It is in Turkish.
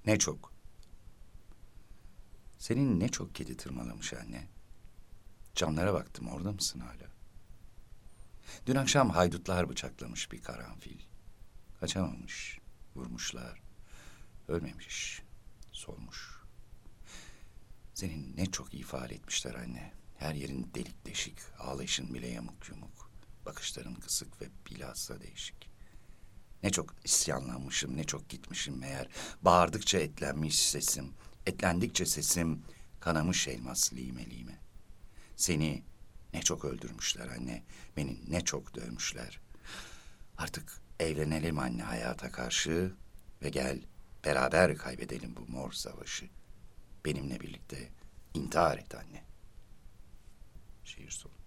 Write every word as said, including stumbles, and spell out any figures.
Ne çok. Senin ne çok kedi tırmalamış anne. Camlara baktım, orada mısın hala? Dün akşam haydutlar bıçaklamış bir karanfil. Kaçamamış, vurmuşlar. Ölmemiş, solmuş. Senin ne çok ifade etmişler anne. Her yerin delik deşik, ağlayışın bile yamuk yumuk. Bakışların kısık ve bilhassa değişik. Ne çok isyanlanmışım, ne çok gitmişim meğer. Bağırdıkça etlenmiş sesim, etlendikçe sesim kanamış elmas lime lime. Seni ne çok öldürmüşler anne, beni ne çok dövmüşler. Artık evlenelim anne hayata karşı ve gel beraber kaybedelim bu mor savaşı. Benimle birlikte intihar et anne. Şiir sonu.